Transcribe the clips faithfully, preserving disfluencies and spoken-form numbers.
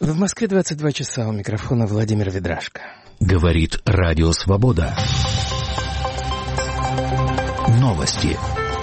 В Москве двадцать два часа, у микрофона Владимир Ведрашко. Говорит Радио Свобода. Новости.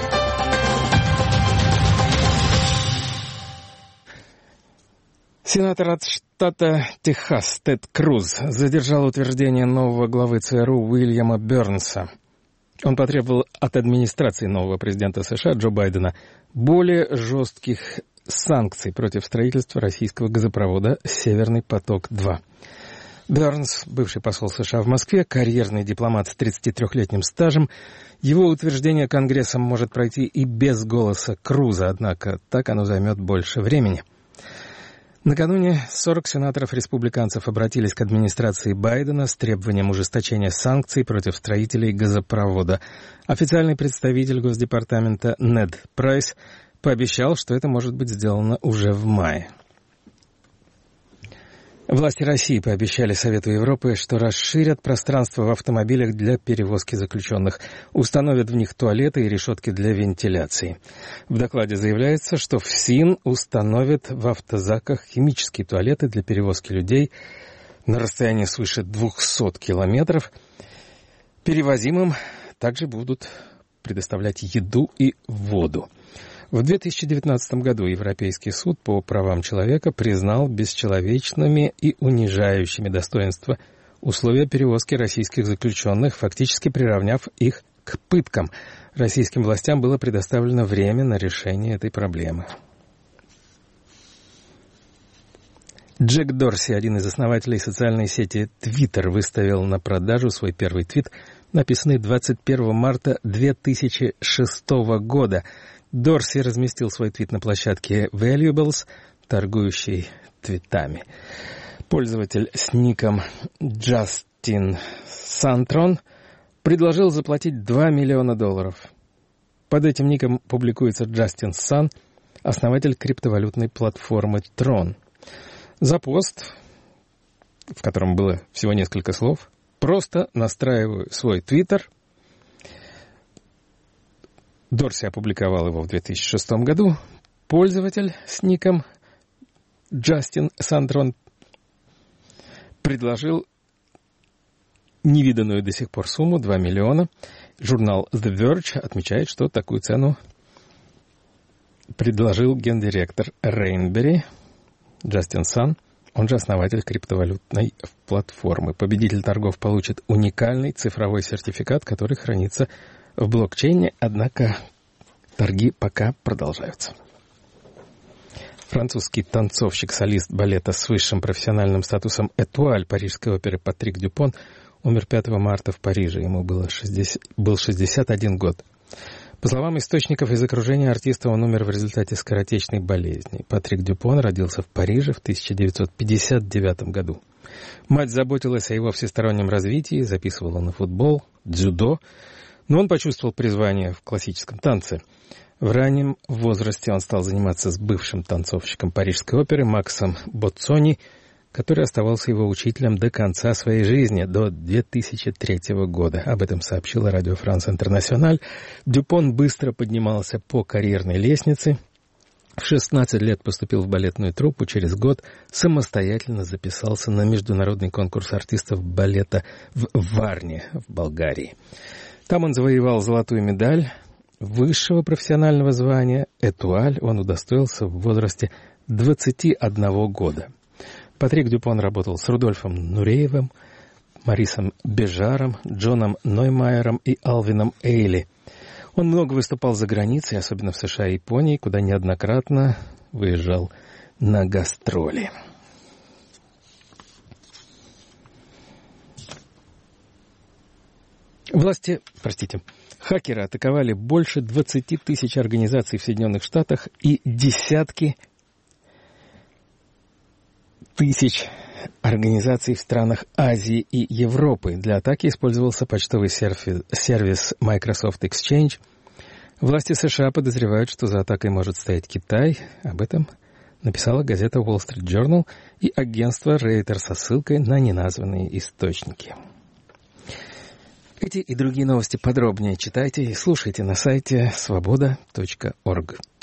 Сенатор от штата Техас Тед Круз задержал утверждение нового главы ЦРУ Уильяма Бернса. Он потребовал от администрации нового президента США Джо Байдена более жестких санкций против строительства российского газопровода «Северный поток-два». Бернс, бывший посол США в Москве, карьерный дипломат с тридцатитрёхлетним стажем, его утверждение Конгрессом может пройти и без голоса Круза, однако так оно займет больше времени. Накануне сорок сенаторов-республиканцев обратились к администрации Байдена с требованием ужесточения санкций против строителей газопровода. Официальный представитель Госдепартамента Нед Прайс пообещал, что это может быть сделано уже в мае. Власти России пообещали Совету Европы, что расширят пространство в автомобилях для перевозки заключенных, установят в них туалеты и решетки для вентиляции. В докладе заявляется, что ФСИН установит в автозаках химические туалеты для перевозки людей на расстоянии свыше двухсот километров. Перевозимым также будут предоставлять еду и воду. В две тысячи девятнадцатом году Европейский суд по правам человека признал бесчеловечными и унижающими достоинство условия перевозки российских заключенных, фактически приравняв их к пыткам. Российским властям было предоставлено время на решение этой проблемы. Джек Дорси, один из основателей социальной сети Twitter, выставил на продажу свой первый твит, написанный двадцать первого марта две тысячи шестого года. Дорси разместил свой твит на площадке Valuables, торгующей твитами. Пользователь с ником Джастин Сантрон предложил заплатить два миллиона долларов. Под этим ником публикуется Джастин Сан, основатель криптовалютной платформы Tron. За пост, в котором было всего несколько слов, просто настраиваю свой твиттер. Дорси опубликовал его в две тысячи шестом году. Пользователь с ником Джастин Сантрон предложил невиданную до сих пор сумму два миллиона. Журнал The Verge отмечает, что такую цену предложил гендиректор Rainberry Джастин Сан, он же основатель криптовалютной платформы. Победитель торгов получит уникальный цифровой сертификат, который хранится в блокчейне, однако торги пока продолжаются. Французский танцовщик-солист балета с высшим профессиональным статусом «Этуаль» Парижской оперы Патрик Дюпон умер пятого марта в Париже. Ему было шестьдесят, был шестьдесят один год. По словам источников из окружения артиста, он умер в результате скоротечной болезни. Патрик Дюпон родился в Париже в тысяча девятьсот пятьдесят девятом году. Мать заботилась о его всестороннем развитии, записывала на футбол, дзюдо, но он почувствовал призвание в классическом танце. В раннем возрасте он стал заниматься с бывшим танцовщиком Парижской оперы Максом Боццони, который оставался его учителем до конца своей жизни, до две тысячи третьего года. Об этом сообщила Радио Франс Интернациональ. Дюпон быстро поднимался по карьерной лестнице. В шестнадцать лет поступил в балетную труппу, через год самостоятельно записался на международный конкурс артистов балета в Варне, в Болгарии. Там он завоевал золотую медаль высшего профессионального звания «Этуаль». Он удостоился в возрасте двадцати одного года. Патрик Дюпон работал с Рудольфом Нуреевым, Марисом Бежаром, Джоном Ноймайером и Алвином Эйли. Он много выступал за границей, особенно в США и Японии, куда неоднократно выезжал на гастроли. Власти, простите, хакеры атаковали больше двадцати тысяч организаций в Соединенных Штатах и десятки тысяч организаций в странах Азии и Европы. Для атаки использовался почтовый сервис Microsoft Exchange. Власти США подозревают, что за атакой может стоять Китай. Об этом написала газета Wall Street Journal и агентство Reuters со ссылкой на неназванные источники. Эти и другие новости подробнее читайте и слушайте на сайте свобода точка орг.